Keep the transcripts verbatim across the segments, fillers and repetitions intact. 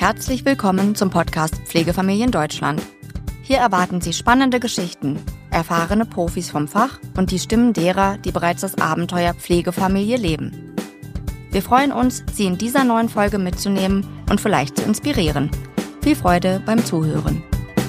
Herzlich willkommen zum Podcast Pflegefamilien Deutschland. Hier erwarten Sie spannende Geschichten, erfahrene Profis vom Fach und die Stimmen derer, die bereits das Abenteuer Pflegefamilie leben. Wir freuen uns, Sie in dieser neuen Folge mitzunehmen und vielleicht zu inspirieren. Viel Freude beim Zuhören.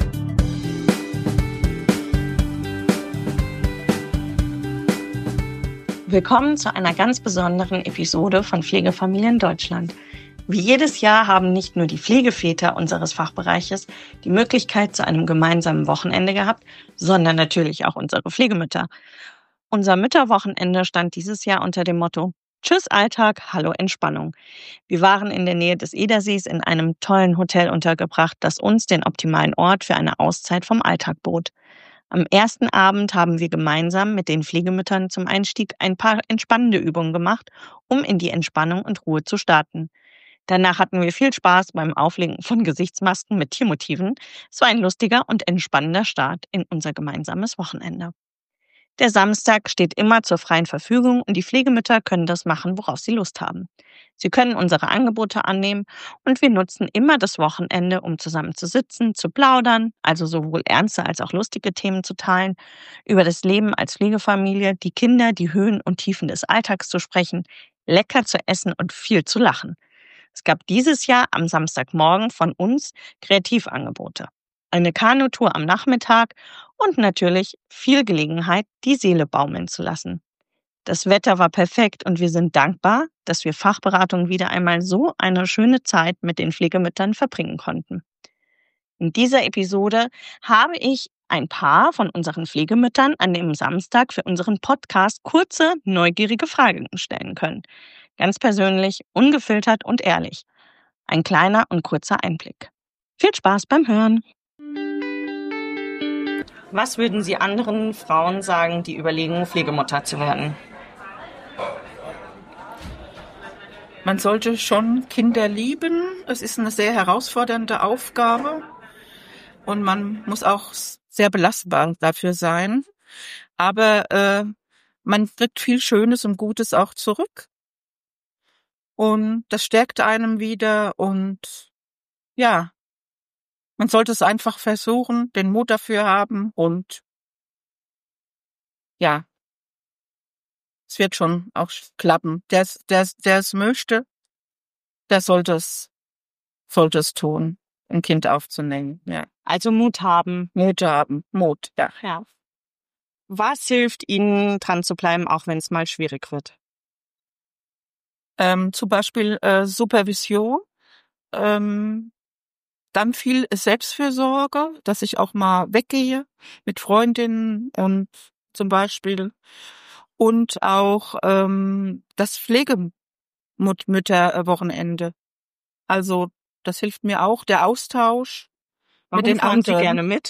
Willkommen zu einer ganz besonderen Episode von Pflegefamilien Deutschland. Wie jedes Jahr haben nicht nur die Pflegeväter unseres Fachbereiches die Möglichkeit zu einem gemeinsamen Wochenende gehabt, sondern natürlich auch unsere Pflegemütter. Unser Mütterwochenende stand dieses Jahr unter dem Motto Tschüss Alltag, hallo Entspannung. Wir waren in der Nähe des Edersees in einem tollen Hotel untergebracht, das uns den optimalen Ort für eine Auszeit vom Alltag bot. Am ersten Abend haben wir gemeinsam mit den Pflegemüttern zum Einstieg ein paar entspannende Übungen gemacht, um in die Entspannung und Ruhe zu starten. Danach hatten wir viel Spaß beim Auflegen von Gesichtsmasken mit Tiermotiven. Es war ein lustiger und entspannender Start in unser gemeinsames Wochenende. Der Samstag steht immer zur freien Verfügung und die Pflegemütter können das machen, worauf sie Lust haben. Sie können unsere Angebote annehmen und wir nutzen immer das Wochenende, um zusammen zu sitzen, zu plaudern, also sowohl ernste als auch lustige Themen zu teilen, über das Leben als Pflegefamilie, die Kinder, die Höhen und Tiefen des Alltags zu sprechen, lecker zu essen und viel zu lachen. Es gab dieses Jahr am Samstagmorgen von uns Kreativangebote. Eine Kanutour am Nachmittag und natürlich viel Gelegenheit, die Seele baumeln zu lassen. Das Wetter war perfekt und wir sind dankbar, dass wir Fachberatung wieder einmal so eine schöne Zeit mit den Pflegemüttern verbringen konnten. In dieser Episode habe ich ein paar von unseren Pflegemüttern an dem Samstag für unseren Podcast kurze, neugierige Fragen stellen können. Ganz persönlich, ungefiltert und ehrlich. Ein kleiner und kurzer Einblick. Viel Spaß beim Hören! Was würden Sie anderen Frauen sagen, die überlegen, Pflegemutter zu werden? Man sollte schon Kinder lieben. Es ist eine sehr herausfordernde Aufgabe und man muss auch sehr belastbar dafür sein. Aber äh, man kriegt viel Schönes und Gutes auch zurück. Und das stärkt einem wieder und ja, man sollte es einfach versuchen, den Mut dafür haben und ja, es wird schon auch klappen. Der, der, der es möchte, der sollte es, sollte es tun, ein Kind aufzunehmen. Ja. Also Mut haben. Mut haben, Mut, ja. Ja. Was hilft Ihnen, dran zu bleiben, auch wenn es mal schwierig wird? Ähm, zum Beispiel äh, Supervision, ähm, dann viel Selbstfürsorge, dass ich auch mal weggehe mit Freundinnen und zum Beispiel und auch ähm, das Pflegemütterwochenende. Also das hilft mir auch, der Austausch Warum mit den fahren anderen. Sie gerne mit?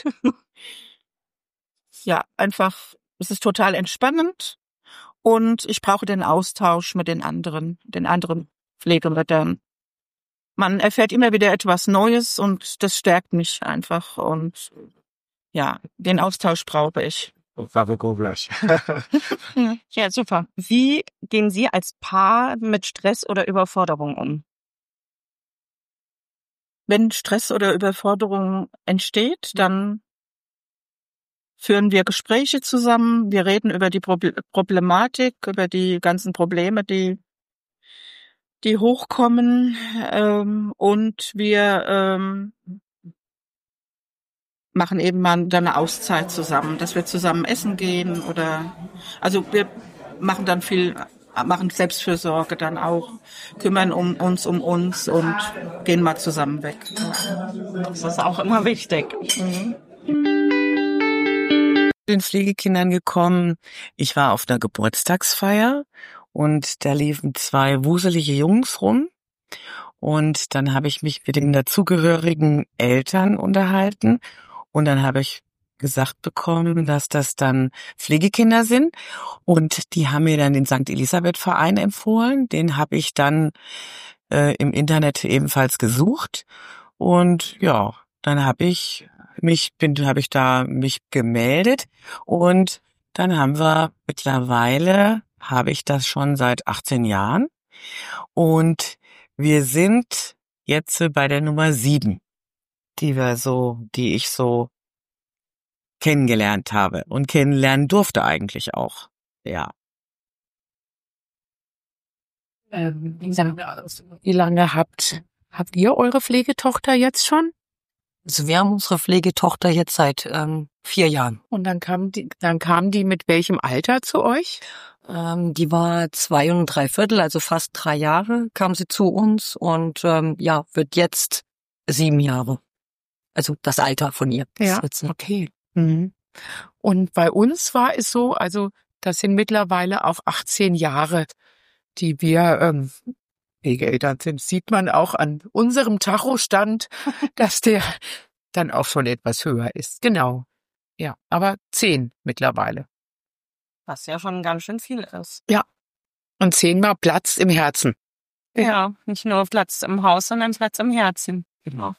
Ja, einfach, es ist total entspannend und ich brauche den Austausch mit den anderen, den anderen Pflegemüttern. Man erfährt immer wieder etwas Neues und das stärkt mich einfach und ja, den Austausch brauche ich. Ja, super. Wie gehen Sie als Paar mit Stress oder Überforderung um? Wenn Stress oder Überforderung entsteht, dann führen wir Gespräche zusammen, wir reden über die Problematik, über die ganzen Probleme, die die hochkommen ähm, und wir ähm, machen eben mal dann eine Auszeit zusammen, dass wir zusammen essen gehen oder also wir machen dann viel, machen Selbstfürsorge dann auch, kümmern um uns um uns und gehen mal zusammen weg. Das ist auch immer wichtig. Mhm. Den Pflegekindern gekommen. Ich war auf einer Geburtstagsfeier und da liefen zwei wuselige Jungs rum und dann habe ich mich mit den dazugehörigen Eltern unterhalten und dann habe ich gesagt bekommen, dass das dann Pflegekinder sind und die haben mir dann den Sankt Elisabeth Verein empfohlen. Den habe ich dann äh, im Internet ebenfalls gesucht und ja, dann habe ich mich bin habe ich da mich gemeldet und dann haben wir mittlerweile habe ich das schon seit achtzehn Jahren und wir sind jetzt äh, bei der Nummer sieben, die wir so, die ich so kennengelernt habe und kennenlernen durfte eigentlich auch. Ja. Ähm, wie lange habt, habt ihr eure Pflegetochter jetzt schon? Also wir haben unsere Pflegetochter jetzt seit ähm, vier Jahren. Und dann kam die, dann kam die mit welchem Alter zu euch? Ähm, die war zwei und drei Viertel, also fast drei Jahre kam sie zu uns und ähm, ja, wird jetzt sieben Jahre. Also das Alter von ihr. Ja, okay. Mhm. Und bei uns war es so, also das sind mittlerweile auch achtzehn Jahre, die wir ähm, Pflegeeltern sind. Sieht man auch an unserem Tachostand, dass der dann auch schon etwas höher ist. Genau. Ja, aber zehn mittlerweile. Was ja schon ganz schön viel ist. Ja. Und zehnmal Platz im Herzen. Ja, nicht nur Platz im Haus, sondern Platz im Herzen. Genau.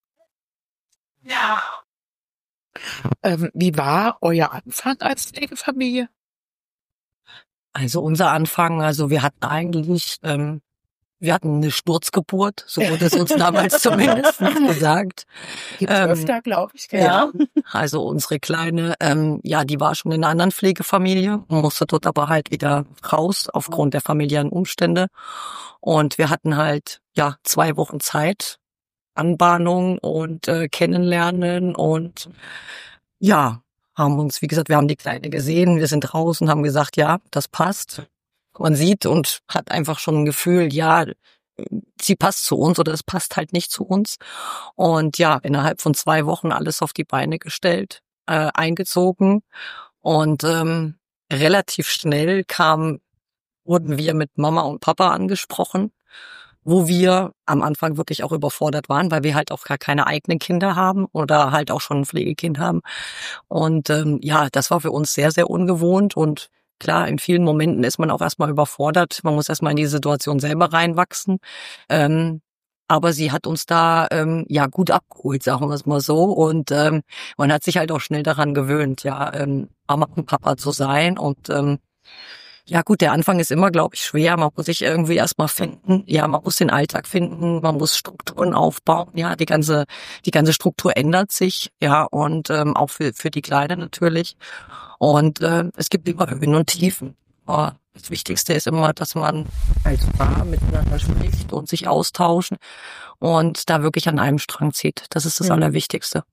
Ja. Ähm, wie war euer Anfang als Pflegefamilie? Also unser Anfang, also wir hatten eigentlich, ähm, wir hatten eine Sturzgeburt, so wurde es uns damals zumindest gesagt. Gibt's Ähm, öfter, glaube ich. Gell? Ja, also unsere Kleine, ähm, ja, die war schon in einer anderen Pflegefamilie, musste dort aber halt wieder raus aufgrund der familiären Umstände. Und wir hatten halt, ja, zwei Wochen Zeit, Anbahnung und äh, Kennenlernen und ja, haben uns, wie gesagt, wir haben die Kleine gesehen, wir sind draußen, haben gesagt, ja, das passt. Man sieht und hat einfach schon ein Gefühl, ja, sie passt zu uns oder es passt halt nicht zu uns. Und ja, innerhalb von zwei Wochen alles auf die Beine gestellt, äh, eingezogen und ähm, relativ schnell kam, wurden wir mit Mama und Papa angesprochen, wo wir am Anfang wirklich auch überfordert waren, weil wir halt auch gar keine eigenen Kinder haben oder halt auch schon ein Pflegekind haben. Und ähm, ja, das war für uns sehr, sehr ungewohnt und klar, in vielen Momenten ist man auch erstmal überfordert. Man muss erstmal in die Situation selber reinwachsen. Ähm, aber sie hat uns da ähm, ja gut abgeholt, sagen wir es mal so. Und ähm, man hat sich halt auch schnell daran gewöhnt, ja, ähm, Mama und Papa zu sein. Und ähm, ja gut, der Anfang ist immer, glaube ich, schwer. Man muss sich irgendwie erstmal finden. Ja, man muss den Alltag finden, man muss Strukturen aufbauen. Ja, die ganze die ganze Struktur ändert sich. Ja, und ähm, auch für für die Kleine natürlich. Und äh, es gibt immer Höhen und Tiefen. Aber das Wichtigste ist immer, dass man als Paar miteinander spricht und sich austauscht und da wirklich an einem Strang zieht. Das ist das Ja. Allerwichtigste.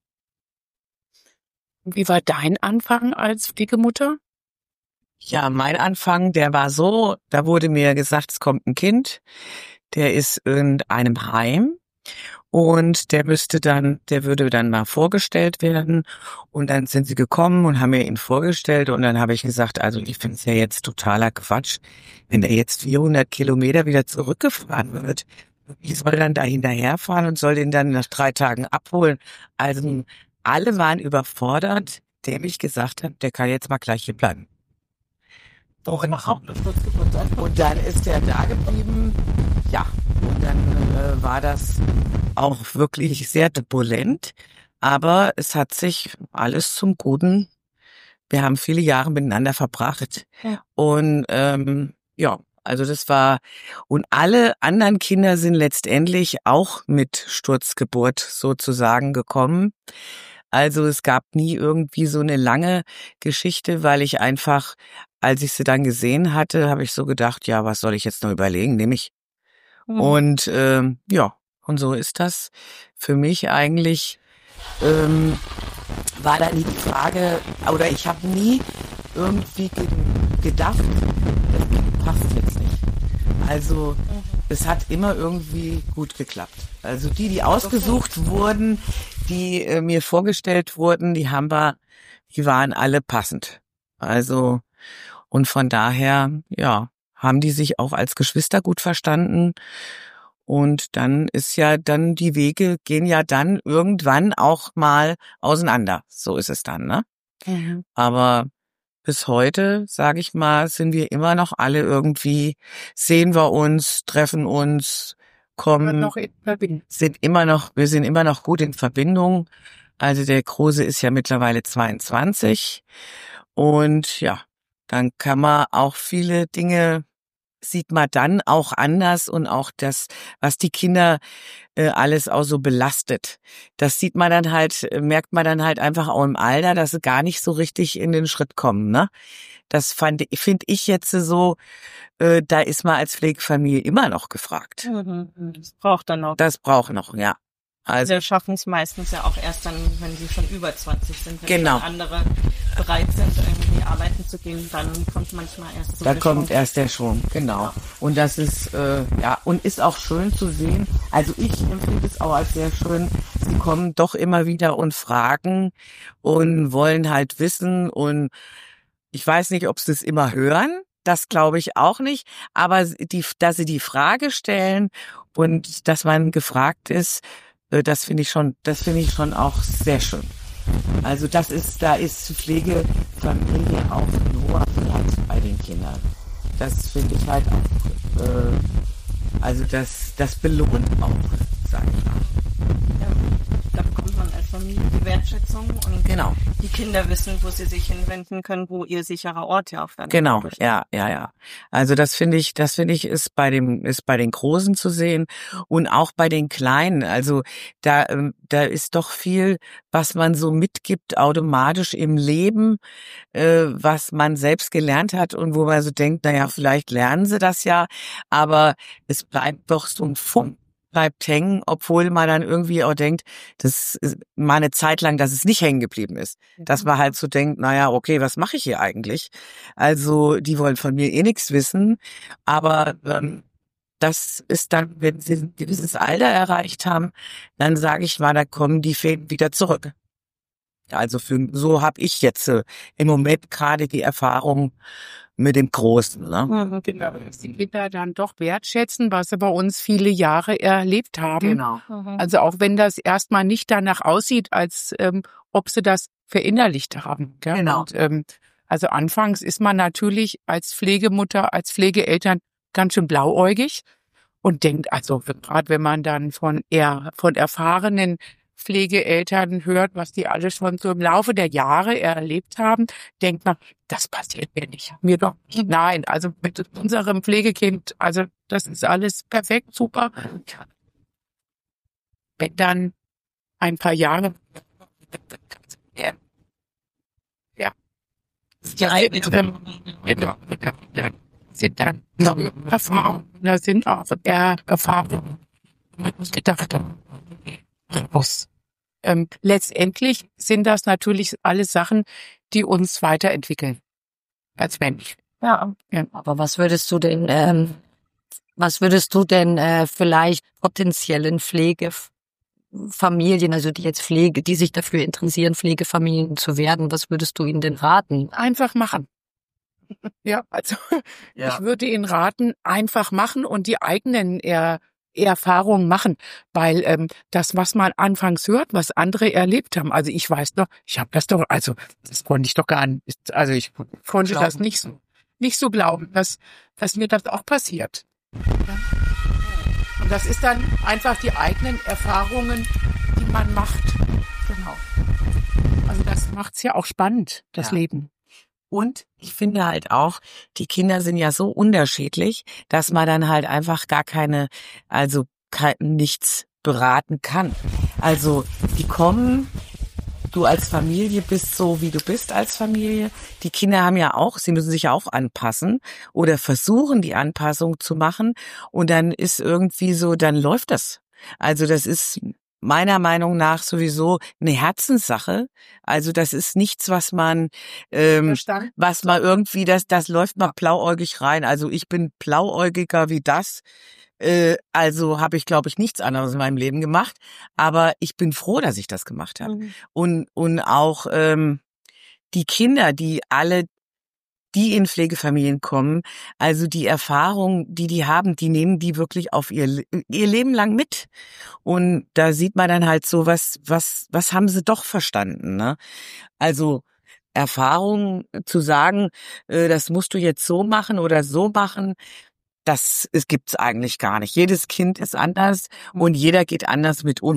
Wie war dein Anfang als Pflegemutter? Ja, mein Anfang, der war so, da wurde mir gesagt, es kommt ein Kind, der ist in einem Heim und der müsste dann, der würde dann mal vorgestellt werden und dann sind sie gekommen und haben mir ihn vorgestellt und dann habe ich gesagt, also ich finde es ja jetzt totaler Quatsch, wenn er jetzt vierhundert Kilometer wieder zurückgefahren wird. Ich soll dann da hinterherfahren und soll den dann nach drei Tagen abholen. Also alle waren überfordert, der mich gesagt hat, der kann jetzt mal gleich hier bleiben. Doch, und dann ist er da geblieben. Ja, und dann äh, war das auch wirklich sehr turbulent. Aber es hat sich alles zum Guten. Wir haben viele Jahre miteinander verbracht. Ja. Und ähm, ja, also das war, und alle anderen Kinder sind letztendlich auch mit Sturzgeburt sozusagen gekommen. Also es gab nie irgendwie so eine lange Geschichte, weil ich einfach, als ich sie dann gesehen hatte, habe ich so gedacht, ja, was soll ich jetzt noch überlegen, nehme ich. Mhm. Und ähm, ja, und so ist das für mich eigentlich, ähm, war da nie die Frage, oder ich habe nie irgendwie ge gedacht, das Kind passt jetzt nicht. Also es hat immer irgendwie gut geklappt. Also die, die ausgesucht wurden, die äh, mir vorgestellt wurden, die haben wir, die waren alle passend. Also und von daher, ja, haben die sich auch als Geschwister gut verstanden. Und dann ist ja dann, die Wege gehen ja dann irgendwann auch mal auseinander. So ist es dann, ne? Mhm. Aber bis heute, sage ich mal, sind wir immer noch alle irgendwie, sehen wir uns, treffen uns, kommen, Noch in Verbindung. sind immer noch, wir sind immer noch gut in Verbindung. Also der Große ist ja mittlerweile zweiundzwanzig und ja, dann kann man auch viele Dinge sieht man dann auch anders und auch das, was die Kinder äh, alles auch so belastet. Das sieht man dann halt, merkt man dann halt einfach auch im Alter, dass sie gar nicht so richtig in den Schritt kommen, ne? Das fand, finde ich jetzt so, äh, da ist man als Pflegefamilie immer noch gefragt. Das braucht dann noch. Das braucht noch, ja. Also wir schaffen es meistens ja auch erst dann, wenn sie schon über zwanzig sind, wenn genau. andere bereit sind, irgendwie arbeiten zu gehen, dann kommt manchmal erst so Da der kommt Schwung. erst der Schwung, genau. Ja. Und das ist, äh, ja, und ist auch schön zu sehen. Also ich empfinde es auch als sehr schön. Sie kommen doch immer wieder und fragen und wollen halt wissen und ich weiß nicht, ob sie es immer hören. Das glaube ich auch nicht. Aber die, dass sie die Frage stellen und dass man gefragt ist, das finde ich schon, das finde ich schon auch sehr schön. Also das ist, da ist Pflegefamilie auch ein hoher Wert bei den Kindern. Das finde ich halt auch, äh, also das, das belohnt auch, sag ich mal. Ja, da bekommt man als Familie die Wertschätzung und genau. Die Kinder wissen, wo sie sich hinwenden können, wo ihr sicherer Ort ja auch dann genau, ist. ja, ja, ja. Also das finde ich, das finde ich ist bei dem, ist bei den Großen zu sehen und auch bei den Kleinen. Also da, da ist doch viel, was man so mitgibt automatisch im Leben, äh, was man selbst gelernt hat und wo man so denkt, na ja, vielleicht lernen sie das ja, aber es bleibt doch so ein Funk. Bleibt hängen, obwohl man dann irgendwie auch denkt, das ist mal eine Zeit lang, dass es nicht hängen geblieben ist. Dass man halt so denkt, naja, okay, was mache ich hier eigentlich? Also, die wollen von mir eh nichts wissen, aber ähm, das ist dann, wenn sie ein gewisses Alter erreicht haben, dann sage ich mal, da kommen die Fäden wieder zurück. Also für, so habe ich jetzt äh, im Moment gerade die Erfahrung mit dem Großen. Ne? Genau, dass die Kinder dann doch wertschätzen, was sie bei uns viele Jahre erlebt haben. Genau. Also auch wenn das erstmal nicht danach aussieht, als ähm, ob sie das verinnerlicht haben. Gell? Genau. Und, ähm, also anfangs ist man natürlich als Pflegemutter, als Pflegeeltern ganz schön blauäugig und denkt, also gerade wenn man dann von eher von erfahrenen Pflegeeltern hört, was die alle schon so im Laufe der Jahre erlebt haben, denkt man, das passiert mir nicht. Mir doch nicht. Nein, also mit unserem Pflegekind, also das ist alles perfekt, super. Wenn dann ein paar Jahre, ja, ja, sind dann Erfahrungen, da sind auch eher Erfahrungen, man muss gedacht haben. Muss. Ähm, letztendlich sind das natürlich alles Sachen, die uns weiterentwickeln als Mensch. Ja. ja. Aber was würdest du denn, ähm, was würdest du denn äh, vielleicht potenziellen Pflegefamilien, also die jetzt Pflege, die sich dafür interessieren, Pflegefamilien zu werden, was würdest du ihnen denn raten? Einfach machen. Ja, also ja. Ich würde ihnen raten, einfach machen und die eigenen eher Erfahrungen machen, weil ähm, das, was man anfangs hört, was andere erlebt haben, also ich weiß doch, ich habe das doch, also das konnte ich doch gar nicht, also ich konnte glauben. das nicht so, nicht so glauben, dass, dass mir das auch passiert. Und das ist dann einfach die eigenen Erfahrungen, die man macht. Genau. Also das macht's ja auch spannend, das ja. Leben. Und ich finde halt auch, die Kinder sind ja so unterschiedlich, dass man dann halt einfach gar keine, also kein, nichts beraten kann. Also die kommen, du als Familie bist so, wie du bist als Familie. Die Kinder haben ja auch, sie müssen sich ja auch anpassen oder versuchen, die Anpassung zu machen. Und dann ist irgendwie so, dann läuft das. Also das ist meiner Meinung nach sowieso eine Herzenssache. Also das ist nichts, was man, ähm, was man irgendwie, das, das läuft mal blauäugig rein. Also ich bin blauäugiger wie das. Äh, also habe ich, glaube ich, nichts anderes in meinem Leben gemacht. Aber ich bin froh, dass ich das gemacht habe. Mhm. Und und auch ähm, die Kinder, die alle die in Pflegefamilien kommen, also die Erfahrung, die die haben, die nehmen die wirklich auf ihr ihr Leben lang mit. Und da sieht man dann halt so, was was was haben sie doch verstanden, ne? Also Erfahrung zu sagen, äh, das musst du jetzt so machen oder so machen, das es gibt's eigentlich gar nicht. Jedes Kind ist anders und jeder geht anders mit um.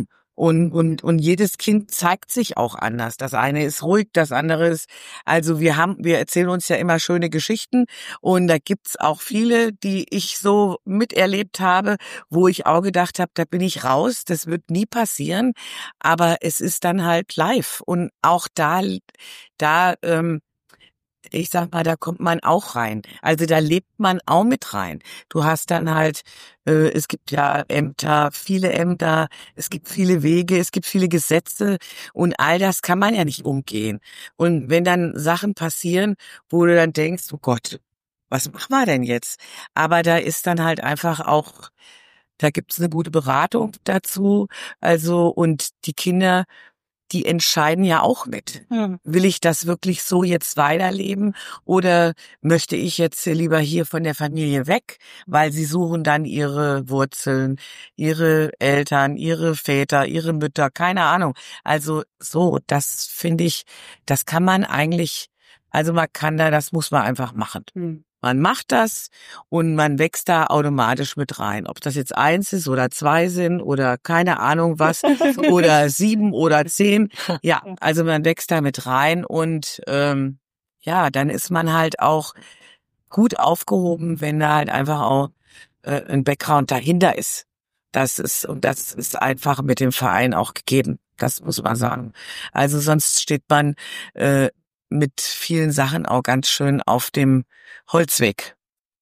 Und, und, und jedes Kind zeigt sich auch anders. Das eine ist ruhig, das andere ist, also wir haben, wir erzählen uns ja immer schöne Geschichten und da gibt's auch viele, die ich so miterlebt habe, wo ich auch gedacht habe, da bin ich raus, das wird nie passieren, aber es ist dann halt live und auch da, da, ähm, ich sag mal, da kommt man auch rein. Also da lebt man auch mit rein. Du hast dann halt, äh, es gibt ja Ämter, viele Ämter, es gibt viele Wege, es gibt viele Gesetze und all das kann man ja nicht umgehen. Und wenn dann Sachen passieren, wo du dann denkst, oh Gott, was machen wir denn jetzt? Aber da ist dann halt einfach auch, da gibt's eine gute Beratung dazu. Also und die Kinder, die entscheiden ja auch mit. Hm. Will ich das wirklich so jetzt weiterleben oder möchte ich jetzt lieber hier von der Familie weg, weil sie suchen dann ihre Wurzeln, ihre Eltern, ihre Väter, ihre Mütter, keine Ahnung. Also so, das finde ich, das kann man eigentlich, also man kann da, das muss man einfach machen. Hm. Man macht das und man wächst da automatisch mit rein. Ob das jetzt eins ist oder zwei sind oder keine Ahnung was oder sieben oder zehn. Ja, also man wächst da mit rein und ähm, ja, dann ist man halt auch gut aufgehoben, wenn da halt einfach auch äh, ein Background dahinter ist. Das ist und das ist einfach mit dem Verein auch gegeben. Das muss man sagen. Also sonst steht man äh, mit vielen Sachen auch ganz schön auf dem Holzweg.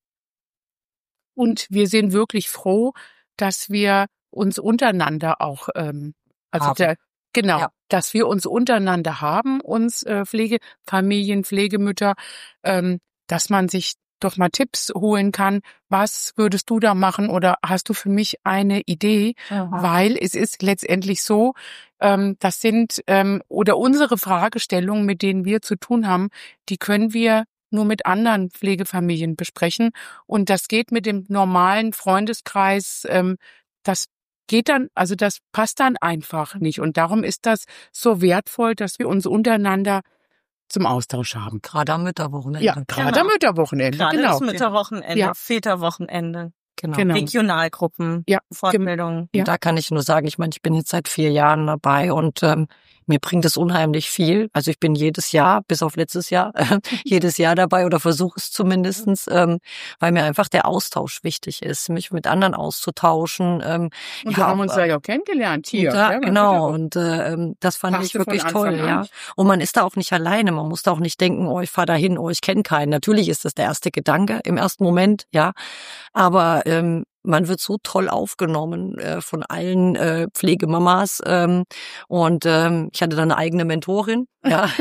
Und wir sind wirklich froh, dass wir uns untereinander auch, ähm, also der, genau, ja. dass wir uns untereinander haben, uns äh, Pflegefamilien, Pflegemütter, ähm, dass man sich doch mal Tipps holen kann. Was würdest du da machen oder hast du für mich eine Idee? Aha. Weil es ist letztendlich so, ähm, das sind ähm, oder unsere Fragestellungen, mit denen wir zu tun haben, die können wir nur mit anderen Pflegefamilien besprechen und das geht mit dem normalen Freundeskreis, ähm, das geht dann, also das passt dann einfach nicht und darum ist das so wertvoll, dass wir uns untereinander zum Austausch haben. Gerade am Mütterwochenende. Ja, gerade genau. am Mütterwochenende, gerade genau. das Mütterwochenende, ja. Väterwochenende, genau. genau. Regionalgruppen, ja. Fortbildungen. Ja. Da kann ich nur sagen, ich meine, ich bin jetzt seit vier Jahren dabei und ähm, mir bringt es unheimlich viel. Also ich bin jedes Jahr, bis auf letztes Jahr, äh, jedes Jahr dabei oder versuche es zumindestens, ähm, weil mir einfach der Austausch wichtig ist, mich mit anderen auszutauschen. Ähm, und ja, wir haben uns ja auch kennengelernt hier. Da, ja, genau, und äh, das fand Passte ich wirklich toll. Ja. Und man ist da auch nicht alleine. Man muss da auch nicht denken, oh, ich fahre da hin, oh, ich kenne keinen. Natürlich ist das der erste Gedanke im ersten Moment, ja. Aber ähm, man wird so toll aufgenommen äh, von allen äh, Pflegemamas ähm, und ähm, ich hatte dann eine eigene Mentorin, ja,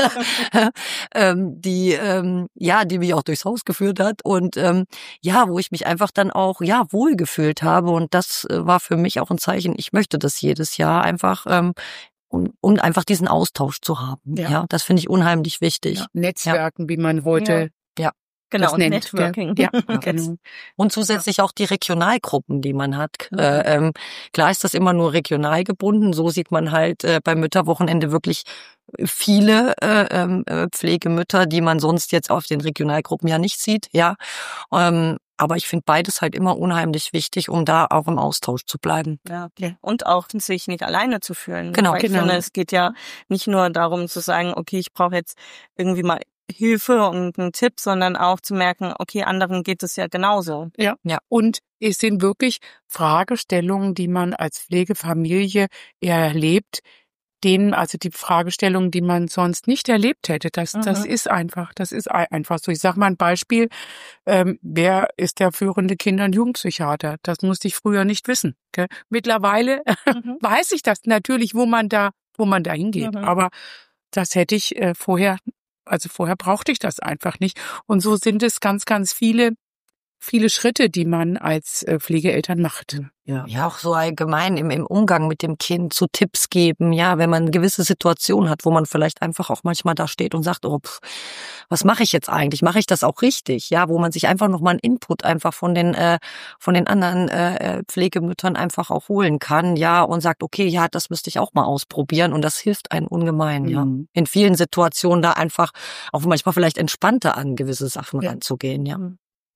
ähm, die ähm, ja, die mich auch durchs Haus geführt hat und ähm, ja, wo ich mich einfach dann auch ja wohlgefühlt habe und das äh, war für mich auch ein Zeichen. Ich möchte das jedes Jahr einfach. Ähm, Um, um einfach diesen Austausch zu haben. Ja, ja das finde ich unheimlich wichtig. Ja, Netzwerken, ja. wie man heute ja. ja. Genau, und Networking. Ja, genau. Und zusätzlich auch die Regionalgruppen, die man hat. Mhm. Äh, ähm, klar ist das immer nur regional gebunden. So sieht man halt äh, beim Mütterwochenende wirklich viele äh, äh, Pflegemütter, die man sonst jetzt auf den Regionalgruppen ja nicht sieht. Ja, ähm, aber ich finde beides halt immer unheimlich wichtig, um da auch im Austausch zu bleiben. Ja, okay. Und auch sich nicht alleine zu fühlen. Genau, Weil ich genau. finde, es geht ja nicht nur darum zu sagen, okay, ich brauche jetzt irgendwie mal Hilfe und einen Tipp, sondern auch zu merken, okay, anderen geht es ja genauso. Ja, ja. Und es sind wirklich Fragestellungen, die man als Pflegefamilie erlebt, denen, also die Fragestellungen, die man sonst nicht erlebt hätte. Das, mhm. das ist einfach, das ist einfach so. Ich sage mal ein Beispiel. Ähm, wer ist der führende Kinder- und Jugendpsychiater? Das musste ich früher nicht wissen. Gell? Mittlerweile mhm. weiß ich das natürlich, wo man da, wo man da hingeht. Mhm. Aber das hätte ich äh, vorher Also vorher brauchte ich das einfach nicht. Und so sind es ganz, ganz viele, viele Schritte, die man als Pflegeeltern macht. Ja, ja, auch so allgemein im, im Umgang mit dem Kind, so Tipps geben, ja, wenn man eine gewisse Situation hat, wo man vielleicht einfach auch manchmal da steht und sagt, oh, pff, was mache ich jetzt eigentlich? Mache ich das auch richtig? Ja, wo man sich einfach nochmal einen Input einfach von den äh, von den anderen äh, Pflegemüttern einfach auch holen kann, ja, und sagt, okay, ja, das müsste ich auch mal ausprobieren und das hilft einem ungemein, mhm. ja, in vielen Situationen da einfach auch manchmal vielleicht entspannter an gewisse Sachen ja. ranzugehen, ja.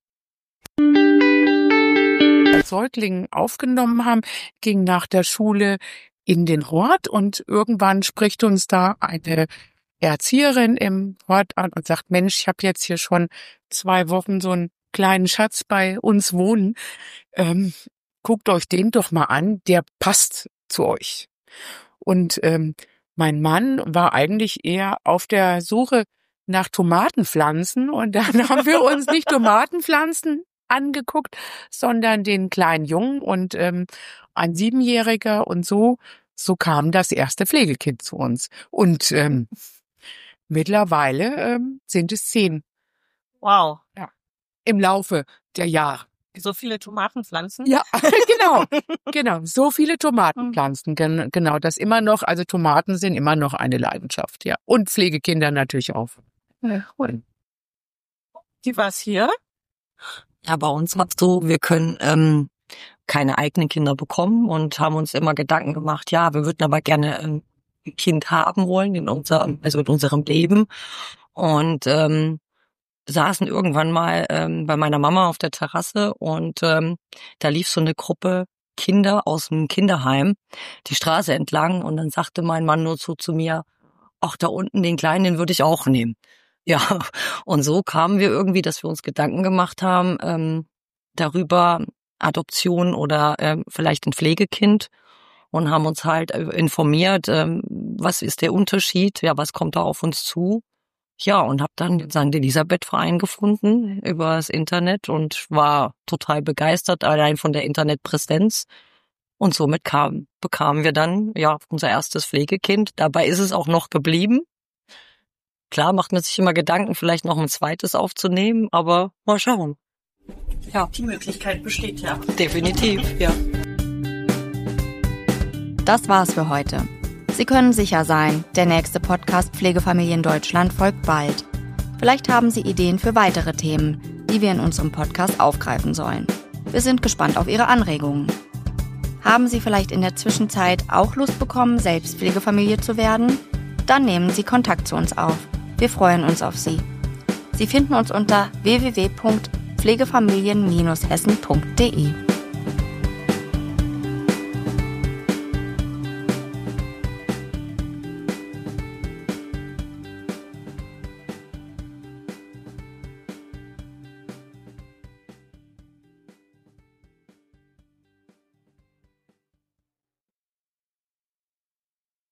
Als Säugling aufgenommen haben, ging nach der Schule in den Hort und irgendwann spricht uns da eine Erzieherin im Hort an und sagt, Mensch, ich habe jetzt hier schon zwei Wochen so einen kleinen Schatz bei uns wohnen. Ähm, guckt euch den doch mal an, der passt zu euch. Und ähm, mein Mann war eigentlich eher auf der Suche nach Tomatenpflanzen und dann haben wir uns nicht Tomatenpflanzen angeguckt, sondern den kleinen Jungen und ähm, ein Siebenjähriger und so, so kam das erste Pflegekind zu uns. Und ähm, mittlerweile ähm, sind es zehn. Wow. Ja. Im Laufe der Jahre. So viele Tomatenpflanzen? Ja, genau, genau. So viele Tomatenpflanzen, gen- genau. Das immer noch, also Tomaten sind immer noch eine Leidenschaft, ja. Und Pflegekinder natürlich auch. Ja, cool. Wie war's hier? Ja, bei uns war es so, wir können ähm, keine eigenen Kinder bekommen und haben uns immer Gedanken gemacht, ja, wir würden aber gerne ähm, ein Kind haben wollen in unserem, also in unserem Leben. Und ähm, saßen irgendwann mal ähm, bei meiner Mama auf der Terrasse und ähm, da lief so eine Gruppe Kinder aus dem Kinderheim die Straße entlang und dann sagte mein Mann nur so zu mir, ach, da unten den Kleinen, den würde ich auch nehmen. Ja, und so kamen wir irgendwie, dass wir uns Gedanken gemacht haben ähm, darüber, Adoption oder ähm, vielleicht ein Pflegekind und haben uns halt informiert, ähm, was ist der Unterschied, ja, was kommt da auf uns zu. Ja, und habe dann den Sankt Elisabeth-Verein gefunden über das Internet und war total begeistert, allein von der Internetpräsenz. Und somit kam, bekamen wir dann ja unser erstes Pflegekind. Dabei ist es auch noch geblieben. Klar macht man sich immer Gedanken, vielleicht noch ein zweites aufzunehmen, aber mal schauen. Ja, Die Möglichkeit besteht ja. definitiv, ja. Das war's für heute. Sie können sicher sein, der nächste Podcast Pflegefamilien Deutschland folgt bald. Vielleicht haben Sie Ideen für weitere Themen, die wir in unserem Podcast aufgreifen sollen. Wir sind gespannt auf Ihre Anregungen. Haben Sie vielleicht in der Zwischenzeit auch Lust bekommen, selbst Pflegefamilie zu werden? Dann nehmen Sie Kontakt zu uns auf. Wir freuen uns auf Sie. Sie finden uns unter w w w punkt pflegefamilien Bindestrich hessen punkt d e.